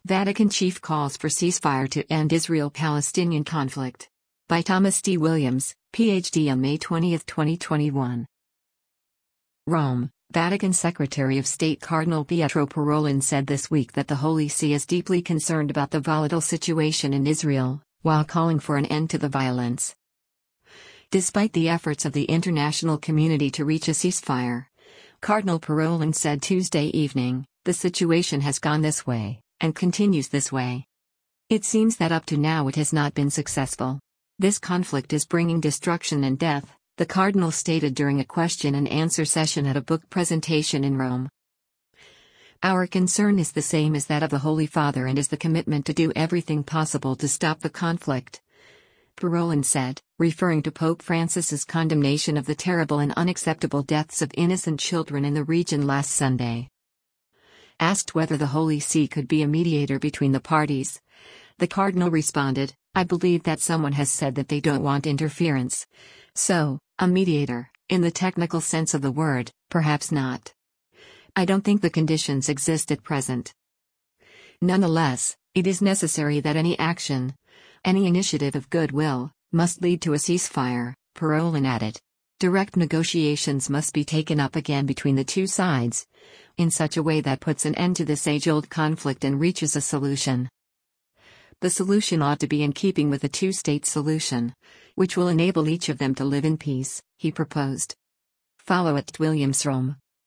Vatican chief calls for ceasefire to end Israel-Palestinian conflict. By Thomas D. Williams, Ph.D. on May 20, 2021. Rome, Vatican Secretary of State Cardinal Pietro Parolin said this week that the Holy See is deeply concerned about the volatile situation in Israel, while calling for an end to the violence. Despite the efforts of the international community to reach a ceasefire, Cardinal Parolin said Tuesday evening, the situation has gone this way, and continues this way. It seems that up to now it has not been successful. This conflict is bringing destruction and death, the Cardinal stated during a question and answer session at a book presentation in Rome. Our concern is the same as that of the Holy Father and is the commitment to do everything possible to stop the conflict, Parolin said, referring to Pope Francis's condemnation of the terrible and unacceptable deaths of innocent children in the region last Sunday. Asked whether the Holy See could be a mediator between the parties, the Cardinal responded, "I believe that someone has said that they don't want interference. So, a mediator, in the technical sense of the word, perhaps not. I don't think the conditions exist at present. Nonetheless, it is necessary that any action, any initiative of goodwill, must lead to a ceasefire," Parolin added. Direct negotiations must be taken up again between the two sides, in such a way that puts an end to this age-old conflict and reaches a solution. The solution ought to be in keeping with a two-state solution, which will enable each of them to live in peace, he proposed. Follow at Williams Rome.